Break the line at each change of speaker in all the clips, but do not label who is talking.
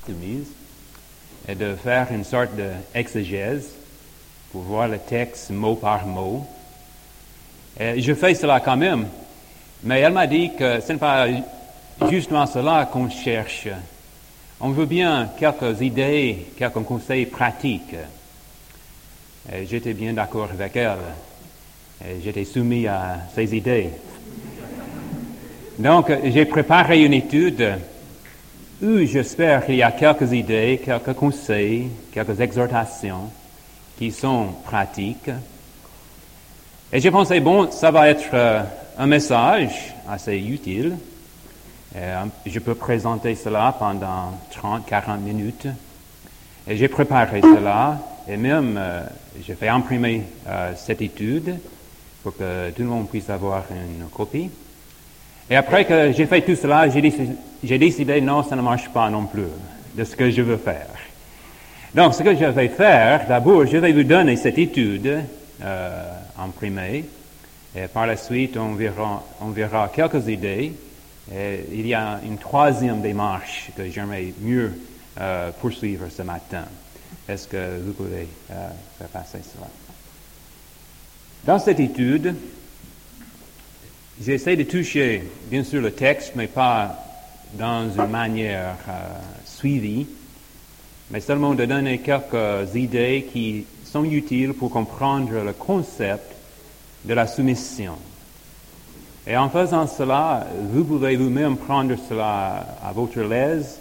soumise, est de faire une sorte d'exégèse pour voir le texte mot par mot. Et je fais cela quand même, mais elle m'a dit que ce n'est pas justement cela qu'on cherche. On veut bien quelques idées, quelques conseils pratiques. Et j'étais bien d'accord avec elle. Et j'étais soumis à ses idées. Donc, j'ai préparé une étude où j'espère qu'il y a quelques idées, quelques conseils, quelques exhortations qui sont pratiques. Et j'ai pensé, bon, ça va être un message assez utile. Je peux présenter cela pendant 30-40 minutes. Et j'ai préparé cela, et même j'ai fait imprimer cette étude pour que tout le monde puisse avoir une copie. Et après que j'ai fait tout cela, j'ai décidé, non, ça ne marche pas non plus, de ce que je veux faire. Donc, ce que je vais faire, d'abord, je vais vous donner cette étude imprimée, et par la suite, on verra quelques idées. Et il y a une troisième démarche que j'aimerais mieux poursuivre ce matin. Est-ce que vous pouvez faire passer cela? Dans cette étude, j'essaie de toucher, bien sûr, le texte, mais pas dans une manière suivie, mais seulement de donner quelques idées qui sont utiles pour comprendre le concept de la soumission. Et en faisant cela, vous pouvez vous-même prendre cela à votre aise,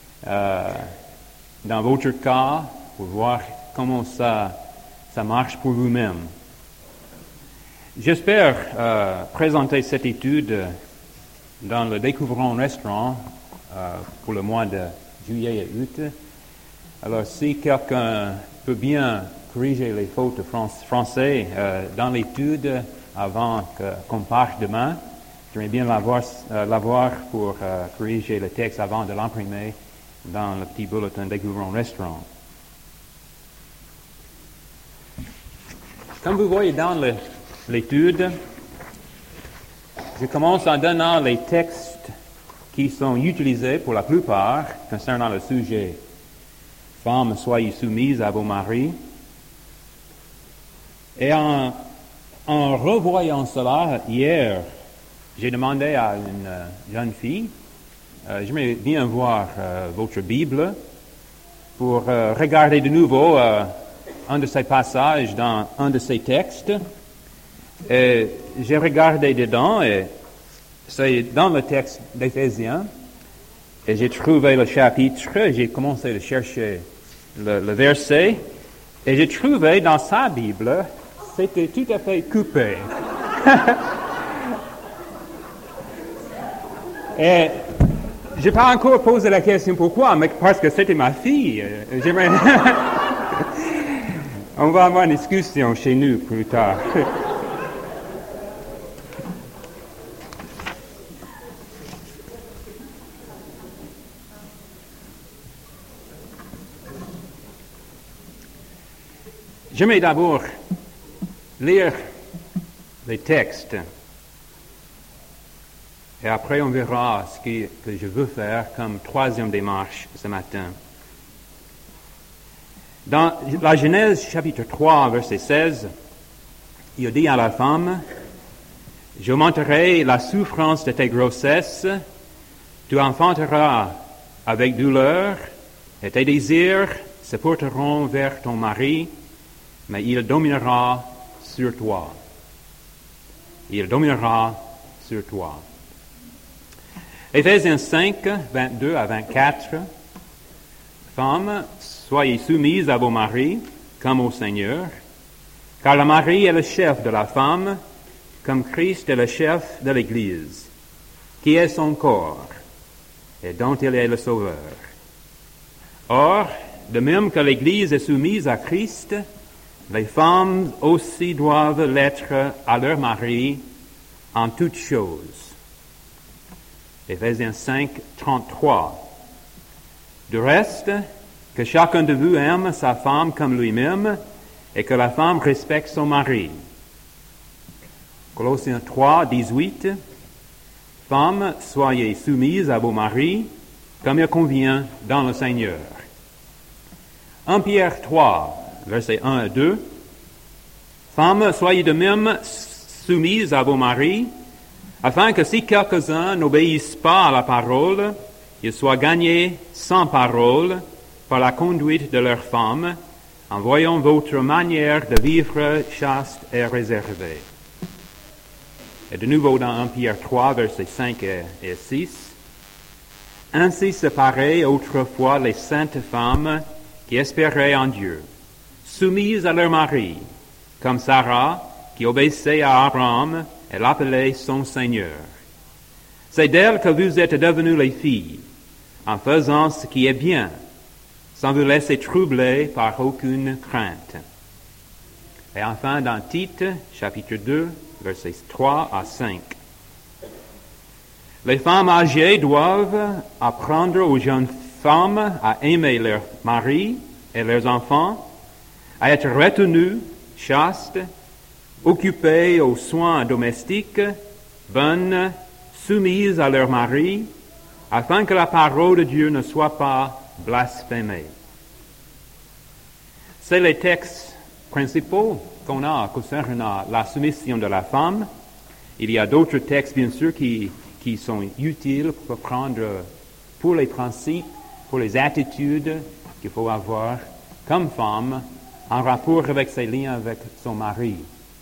dans votre cas, pour voir comment ça marche pour vous-même. J'espère présenter cette étude dans le Découvrons Restaurant pour le mois de juillet et août. Alors, si quelqu'un peut bien corriger les fautes français dans l'étude avant qu'on parte demain, j'aimerais bien l'avoir pour corriger le texte avant de l'imprimer dans le petit bulletin Découvrons Restaurant. Comme vous voyez dans l'étude, je commence en donnant les textes qui sont utilisés pour la plupart concernant le sujet « Femmes, soyez soumises à vos maris ». Et en revoyant cela hier, j'ai demandé à une jeune fille, j'aimerais bien voir votre Bible pour regarder de nouveau un de ces passages dans un de ces textes. Et j'ai regardé dedans, et c'est dans le texte d'Éphésiens, et j'ai trouvé le chapitre, j'ai commencé à chercher le verset, et j'ai trouvé dans sa Bible, c'était tout à fait coupé. Et j'ai pas encore posé la question pourquoi, mais parce que c'était ma fille. On va avoir une discussion chez nous plus tard. J'aimerais d'abord lire les textes et après on verra ce que je veux faire comme troisième démarche ce matin. Dans la Genèse chapitre 3, verset 16, il dit à la femme, « J'augmenterai la souffrance de tes grossesses, tu enfanteras avec douleur, et tes désirs se porteront vers ton mari, mais il dominera sur toi. » Il dominera sur toi. Éphésiens 5, 22 à 24. Femmes, soyez soumises à vos maris, comme au Seigneur, car le mari est le chef de la femme, comme Christ est le chef de l'Église, qui est son corps, et dont il est le Sauveur. Or, de même que l'Église est soumise à Christ, les femmes aussi doivent l'être à leur mari en toutes choses. Éphésiens 5, 33. Du reste, que chacun de vous aime sa femme comme lui-même, et que la femme respecte son mari. Colossiens 3, 18. Femmes, soyez soumises à vos maris, comme il convient dans le Seigneur. 1 Pierre 3, versets 1 à 2. Femmes, soyez de même soumises à vos maris, afin que si quelques-uns n'obéissent pas à la parole, ils soient gagnés sans parole par la conduite de leurs femmes, en voyant votre manière de vivre chaste et réservée. Et de nouveau dans 1 Pierre 3, versets 5 et 6. Ainsi se paraient autrefois les saintes femmes qui espéraient en Dieu, soumises à leur mari, comme Sarah, qui obéissait à Abraham et l'appelait son Seigneur. C'est d'elle que vous êtes devenues les filles, en faisant ce qui est bien, sans vous laisser troubler par aucune crainte. Et enfin, dans Tite, chapitre 2, versets 3 à 5. Les femmes âgées doivent apprendre aux jeunes femmes à aimer leurs maris et leurs enfants, à être retenues, chastes, occupées aux soins domestiques, bonnes, soumises à leur mari, afin que la parole de Dieu ne soit pas blasphémée. C'est les textes principaux qu'on a concernant la soumission de la femme. Il y a d'autres textes, bien sûr, qui sont utiles pour prendre pour les principes, pour les attitudes qu'il faut avoir comme femme en rapport avec ses liens avec son mari.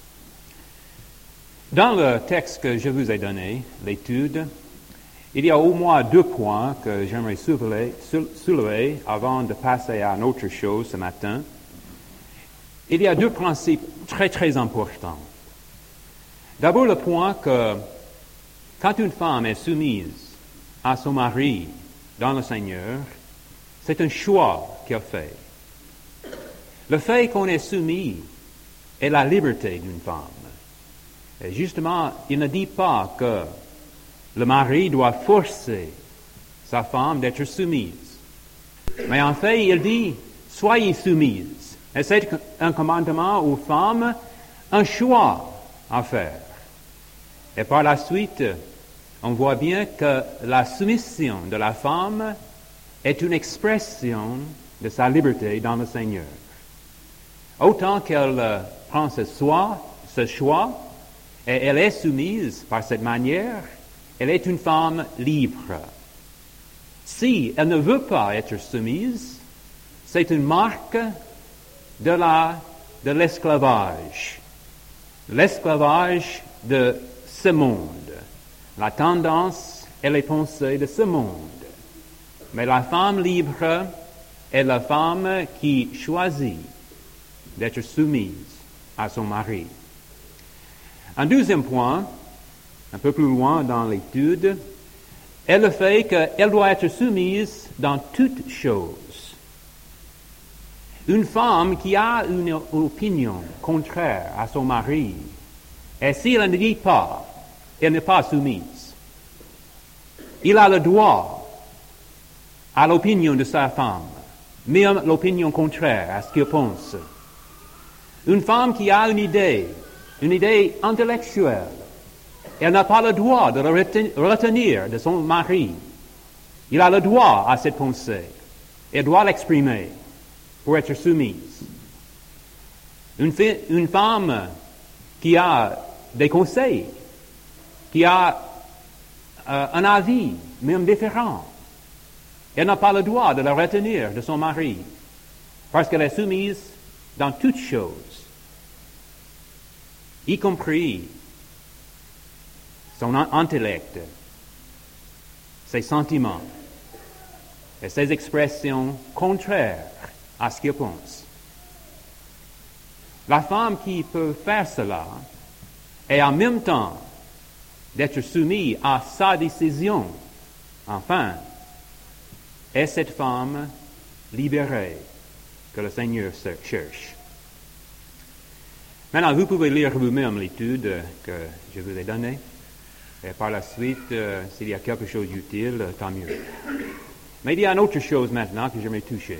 Dans le texte que je vous ai donné, l'étude, il y a au moins 2 points que j'aimerais soulever avant de passer à une autre chose ce matin. Il y a 2 principes très, très importants. D'abord, le point que quand une femme est soumise à son mari dans le Seigneur, c'est un choix qu'elle fait. Le fait qu'on est soumis est la liberté d'une femme. Et justement, il ne dit pas que le mari doit forcer sa femme d'être soumise. Mais en fait, il dit, soyez soumises. Et c'est un commandement aux femmes, un choix à faire. Et par la suite, on voit bien que la soumission de la femme est une expression de sa liberté dans le Seigneur. Autant qu'elle prend ce choix, et elle est soumise par cette manière, elle est une femme libre. Si elle ne veut pas être soumise, c'est une marque de l'esclavage. L'esclavage de ce monde. La tendance et les pensées de ce monde. Mais la femme libre est la femme qui choisit d'être soumise à son mari. Un deuxième point, un peu plus loin dans l'étude, est le fait qu'elle doit être soumise dans toutes choses. Une femme qui a une opinion contraire à son mari, et si elle ne dit pas, elle n'est pas soumise. Il a le droit à l'opinion de sa femme, même l'opinion contraire à ce qu'il pense. Une femme qui a une idée intellectuelle, elle n'a pas le droit de la retenir de son mari. Il a le droit à cette pensée. Elle doit l'exprimer pour être soumise. Une femme qui a des conseils, qui a un avis même différent, elle n'a pas le droit de la retenir de son mari parce qu'elle est soumise dans toutes choses, y compris son intellect, ses sentiments et ses expressions contraires à ce qu'il pense. La femme qui peut faire cela et en même temps d'être soumise à sa décision, enfin, est cette femme libérée que le Seigneur cherche. Maintenant, vous pouvez lire vous-même l'étude que je vous ai donnée. Et par la suite, s'il y a quelque chose d'utile, tant mieux. Mais il y a une autre chose maintenant que j'aimerais toucher.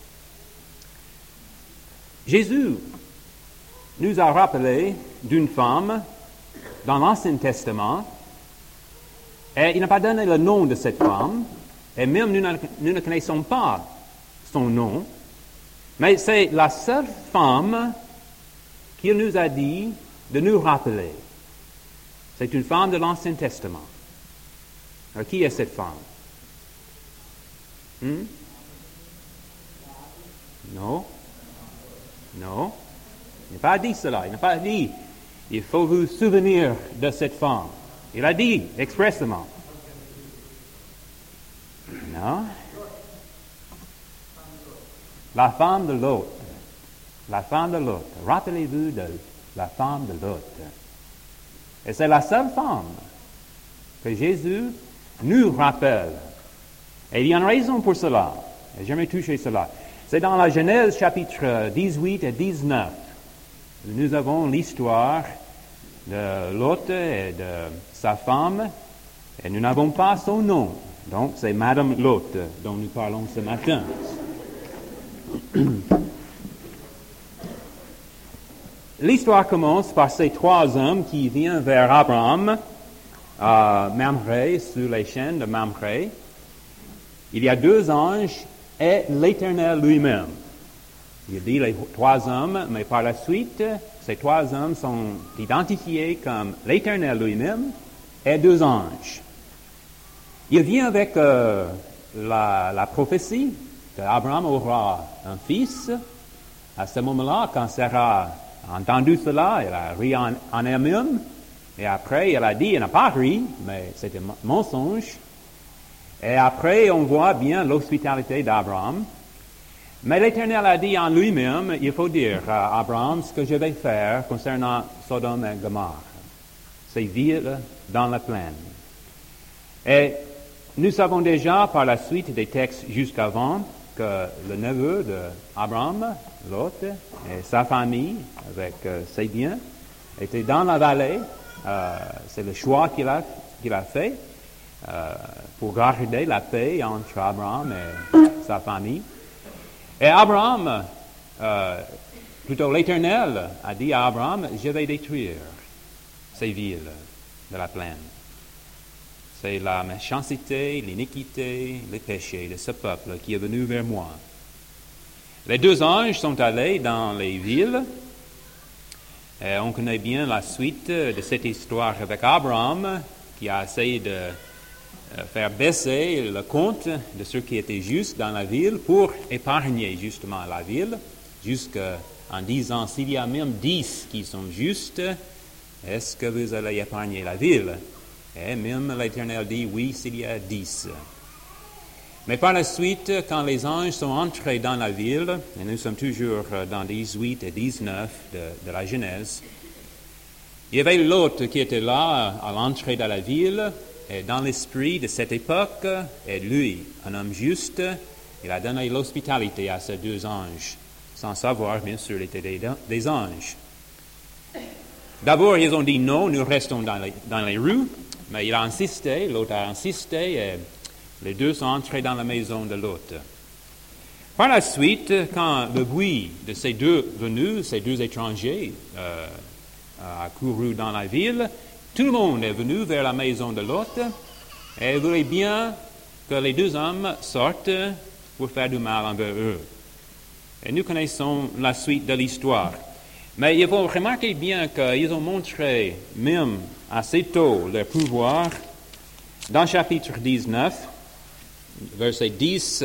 Jésus nous a rappelé d'une femme dans l'Ancien Testament, et il n'a pas donné le nom de cette femme, Et même nous ne connaissons pas son nom, mais c'est la seule femme qu'il nous a dit de nous rappeler. C'est une femme de l'Ancien Testament. Alors, qui est cette femme? Non. Non. Il n'a pas dit cela. Il n'a pas dit, il faut vous souvenir de cette femme. Il a dit expressément. Non. La femme de Lot. La femme de Lot. Rappelez-vous de la femme de Lot. Et c'est la seule femme que Jésus nous rappelle. Et il y a une raison pour cela. Et j'aimerais toucher cela. C'est dans la Genèse chapitre 18 et 19. Nous avons l'histoire de Lot et de sa femme, et nous n'avons pas son nom. Donc, c'est Madame Lot dont nous parlons ce matin. L'histoire commence par ces trois hommes qui viennent vers Abraham à Mamré, sur les chaînes de Mamré. Il y a deux anges et l'Éternel lui-même. Il dit les trois hommes, mais par la suite, ces trois hommes sont identifiés comme l'Éternel lui-même et deux anges. Il vient avec la prophétie qu'Abraham aura un fils. À ce moment-là, quand Sarah a entendu cela, elle a ri en elle-même. Et après, elle a dit, elle n'a pas ri, mais c'était un mensonge. Et après, on voit bien l'hospitalité d'Abraham. Mais l'Éternel a dit en lui-même, il faut dire à Abraham ce que je vais faire concernant Sodome et Gomorrhe, ces villes dans la plaine. Et nous savons déjà par la suite des textes jusqu'avant que le neveu d'Abraham, Lot, et sa famille, avec ses biens, étaient dans la vallée. C'est le choix qu'il a fait pour garder la paix entre Abraham et sa famille. Et Abraham, plutôt l'Éternel, a dit à Abraham, je vais détruire ces villes de la plaine. C'est la méchanceté, l'iniquité, les péchés de ce peuple qui est venu vers moi. Les deux anges sont allés dans les villes. Et on connaît bien la suite de cette histoire avec Abraham, qui a essayé de faire baisser le compte de ceux qui étaient justes dans la ville pour épargner justement la ville, jusqu'en disant, s'il y a même 10 qui sont justes, est-ce que vous allez épargner la ville? Et même l'Éternel dit, oui, s'il y a 10. Mais par la suite, quand les anges sont entrés dans la ville, et nous sommes toujours dans 18 et 19 de la Genèse, il y avait Lot qui était là à l'entrée de la ville, et dans l'esprit de cette époque, et lui, un homme juste, il a donné l'hospitalité à ces deux anges, sans savoir, bien sûr, ils étaient des anges. D'abord, ils ont dit non, nous restons dans les rues, mais il a insisté, Lot a insisté, et les deux sont entrés dans la maison de Lot. Par la suite, quand le bruit de ces deux venus, ces deux étrangers, a couru dans la ville, tout le monde est venu vers la maison de Lot et voulait bien que les deux hommes sortent pour faire du mal envers eux. Et nous connaissons la suite de l'histoire. Mais il faut remarquer bien qu'ils ont montré, même assez tôt, leur pouvoir. Dans chapitre 19, verset 10,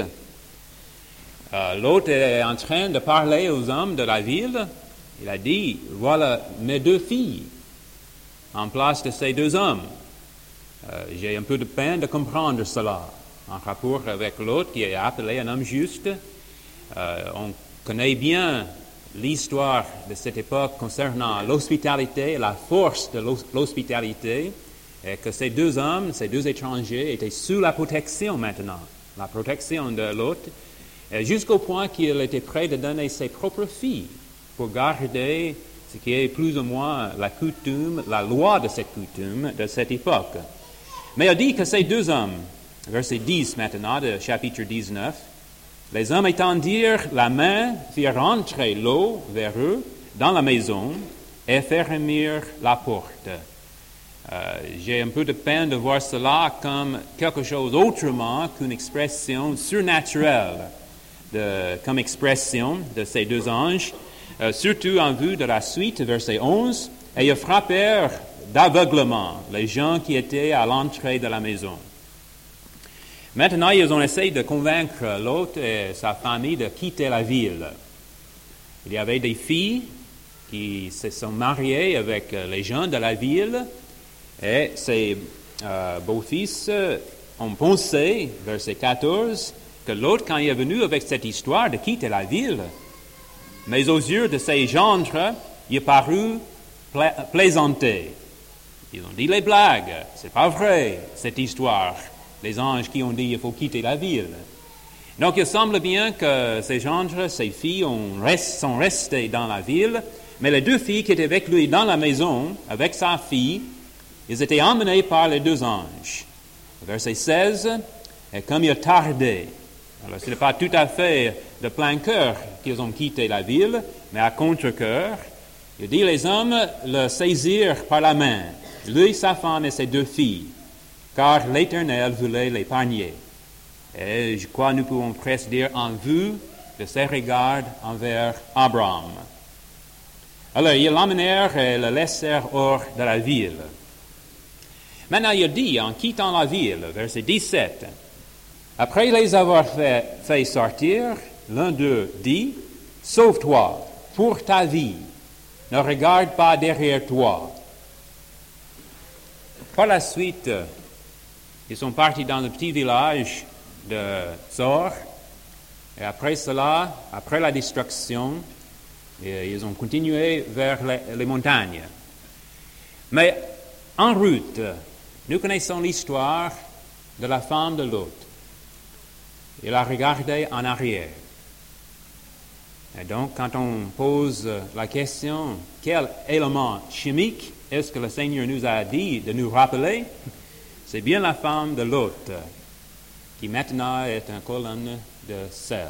Lot est en train de parler aux hommes de la ville. Il a dit, voilà mes deux filles en place de ces deux hommes. J'ai un peu de peine de comprendre cela en rapport avec Lot qui est appelé un homme juste. On connaît bien l'histoire de cette époque concernant l'hospitalité, la force de l'hospitalité, et que ces deux hommes, ces deux étrangers étaient sous la protection maintenant, la protection de Lot, jusqu'au point qu'il était prêt de donner ses propres filles pour garder ce qui est plus ou moins la coutume, la loi de cette coutume de cette époque. Mais il dit que ces deux hommes, verset 10 maintenant de chapitre 19, les hommes étendirent la main, firent rentrer l'eau vers eux dans la maison et fermirent la porte. J'ai un peu de peine de voir cela comme quelque chose autrement qu'une expression surnaturelle, comme expression de ces deux anges, surtout en vue de la suite, verset 11, « Et ils frappèrent d'aveuglement les gens qui étaient à l'entrée de la maison. » Maintenant, ils ont essayé de convaincre Lot et sa famille de quitter la ville. Il y avait des filles qui se sont mariées avec les gens de la ville, et ces beaux-fils ont pensé, verset 14, que Lot, quand il est venu avec cette histoire de quitter la ville, mais aux yeux de ses gendres, il est paru plaisanter. Ils ont dit les blagues, c'est pas vrai, cette histoire, les anges qui ont dit il faut quitter la ville. Donc il semble bien que ces gendres, ces filles sont restées dans la ville, mais les deux filles qui étaient avec lui dans la maison, avec sa fille, ils étaient emmenés par les deux anges. Verset 16, et comme il tardait, alors ce n'est pas tout à fait de plein cœur qu'ils ont quitté la ville, mais à contre-cœur, il dit les hommes le saisirent par la main, lui, sa femme et ses deux filles, car l'Éternel voulait l'épargner. Et je crois que nous pouvons presque dire en vue de ses regards envers Abraham. Alors, ils l'emmenèrent et le laissèrent hors de la ville. Maintenant, il dit, en quittant la ville, verset 17, « Après les avoir fait sortir, l'un d'eux dit, « Sauve-toi pour ta vie, ne regarde pas derrière toi. » Par la suite, ils sont partis dans le petit village de Zor, et après cela, après la destruction, ils ont continué vers les montagnes. Mais en route, nous connaissons l'histoire de la femme de Lot. Il a regardé en arrière. Et donc, quand on pose la question, quel élément chimique est-ce que le Seigneur nous a dit de nous rappeler? C'est bien la femme de Lot, qui maintenant est une colonne de sel.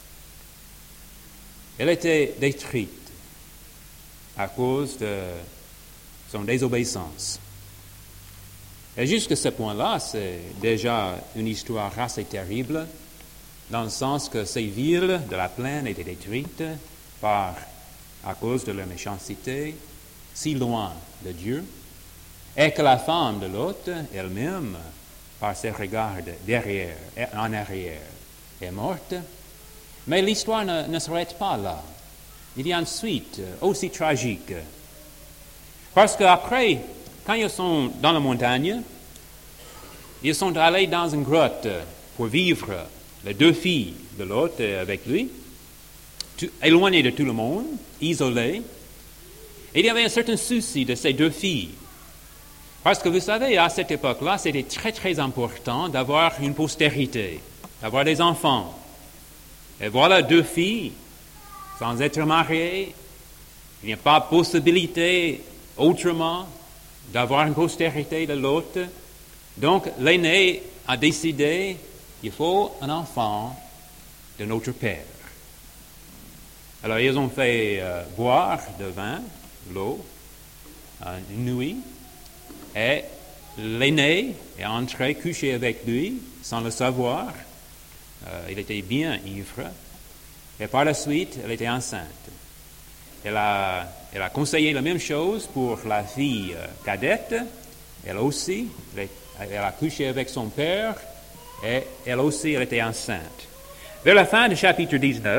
Elle était détruite à cause de son désobéissance. Et jusqu'à ce point-là, c'est déjà une histoire assez terrible, dans le sens que ces villes de la plaine étaient détruites à cause de leur méchanceté, si loin de Dieu, et que la femme de Lot elle-même, par ses regards derrière et en arrière, est morte. Mais l'histoire ne s'arrête pas là. Il y a une suite aussi tragique. Parce qu'après, quand ils sont dans la montagne, ils sont allés dans une grotte pour vivre, les deux filles de Lot avec lui, éloignées de tout le monde, isolées. Et il y avait un certain souci de ces deux filles. Parce que vous savez, à cette époque-là, c'était très très important d'avoir une postérité, d'avoir des enfants. Et voilà deux filles, sans être mariées, il n'y a pas possibilité autrement d'avoir une postérité de l'autre. Donc l'aîné a décidé qu'il faut un enfant de notre père. Alors ils ont fait boire de vin, l'eau, une nuit, et l'aîné est entré coucher avec lui sans le savoir. Il était bien ivre. Et par la suite, elle était enceinte. Elle a conseillé la même chose pour la fille cadette. Elle aussi, elle a couché avec son père et elle aussi, elle était enceinte. Vers la fin du chapitre 19,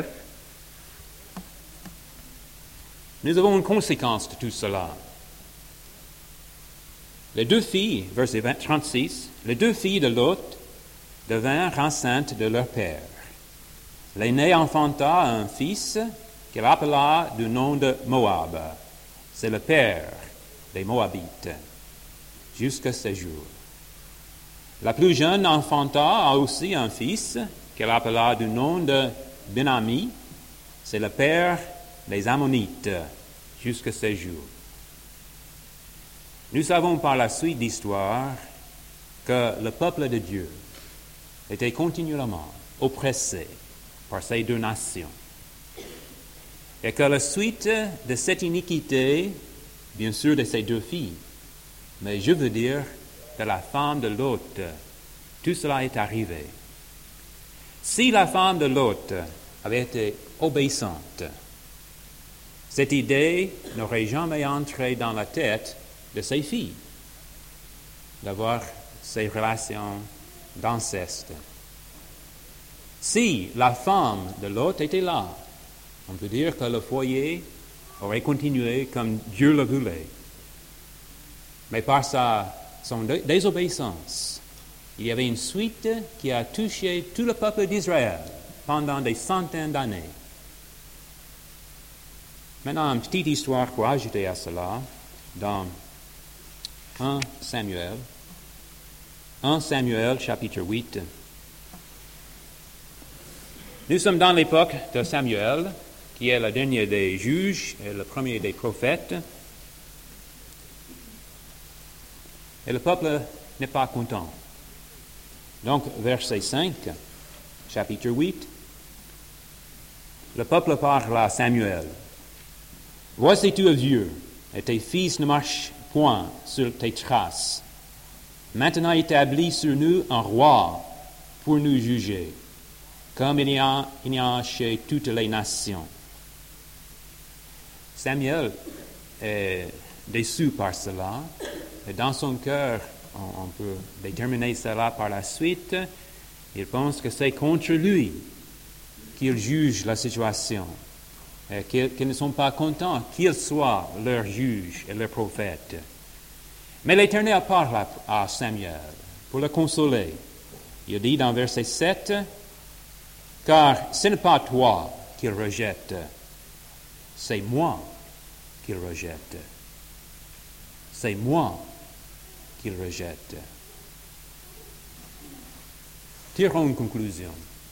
nous avons une conséquence de tout cela. Les deux filles, verset 36, les deux filles de Lot devinrent enceintes de leur père. L'aîné enfanta un fils qu'il appela du nom de Moab. C'est le père des Moabites, jusqu'à ce jour. La plus jeune enfanta aussi un fils qu'elle appela du nom de Ben-Ami. C'est le père des Ammonites, jusqu'à ce jour. Nous savons par la suite d'histoire que le peuple de Dieu était continuellement oppressé par ces deux nations. Et que la suite de cette iniquité, bien sûr de ces deux filles, mais je veux dire de la femme de Lot. Tout cela est arrivé. Si la femme de Lot avait été obéissante, cette idée n'aurait jamais entré dans la tête de ses filles, d'avoir ces relations d'inceste. Si la femme de Lot était là, on peut dire que le foyer aurait continué comme Dieu le voulait. Mais par son désobéissance, il y avait une suite qui a touché tout le peuple d'Israël pendant des centaines d'années. Maintenant, une petite histoire pour ajouter à cela, dans 1 Samuel chapitre 8. Nous sommes dans l'époque de Samuel, qui est le dernier des juges et le premier des prophètes. Et le peuple n'est pas content. Donc, verset 5, chapitre 8, le peuple parle à Samuel. « Voici tu es vieux, et tes fils ne marchent point sur tes traces. Maintenant établis sur nous un roi pour nous juger, comme il y a chez toutes les nations. » Samuel est déçu par cela, et dans son cœur, on peut déterminer cela par la suite, il pense que c'est contre lui qu'il juge la situation, et qu'ils ne sont pas contents qu'il soit leur juge et leur prophète. Mais l'Éternel parle à Samuel pour le consoler. Il dit dans verset 7, « Car ce n'est pas toi qu'il rejette, c'est moi qu'il rejette. C'est moi qu'il rejette. » Tirons une conclusion.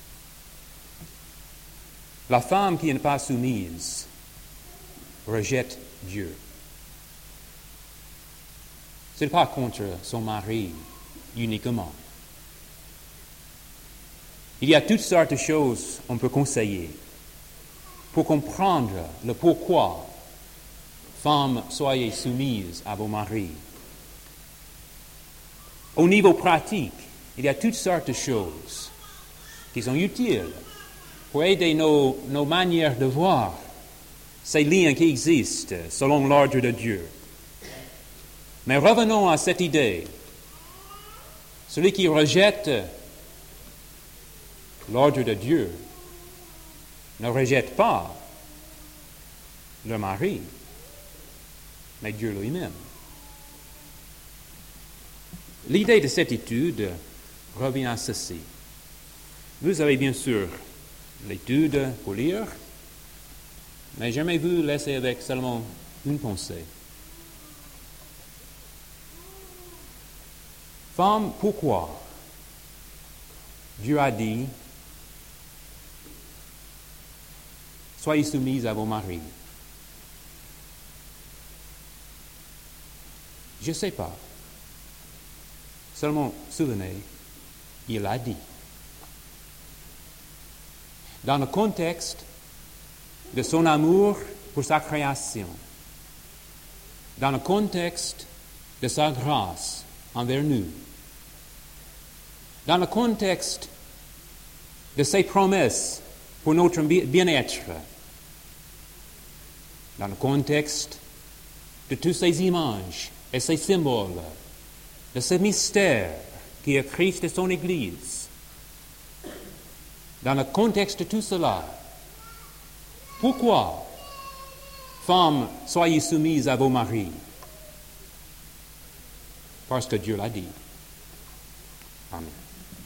La femme qui n'est pas soumise rejette Dieu. Ce n'est pas contre son mari uniquement. Il y a toutes sortes de choses qu'on peut conseiller pour comprendre le pourquoi. Femmes, soyez soumises à vos maris. Au niveau pratique, il y a toutes sortes de choses qui sont utiles pour aider nos manières de voir ces liens qui existent selon l'ordre de Dieu. Mais revenons à cette idée. Celui qui rejette l'ordre de Dieu ne rejette pas le mari, mais Dieu lui-même. L'idée de cette étude revient à ceci. Vous avez bien sûr l'étude pour lire, mais j'aimerais vous laisser avec seulement une pensée. Femme, pourquoi Dieu a dit « Soyez soumises à vos maris ». Je ne sais pas. Seulement, souvenez, il a dit. Dans le contexte de son amour pour sa création, dans le contexte de sa grâce envers nous, dans le contexte de ses promesses pour notre bien-être, dans le contexte de toutes ces images et ces symboles, de ce mystère qui est Christ et son Église, dans le contexte de tout cela, pourquoi, femmes, soyez soumises à vos maris? Parce que Dieu l'a dit. Amen.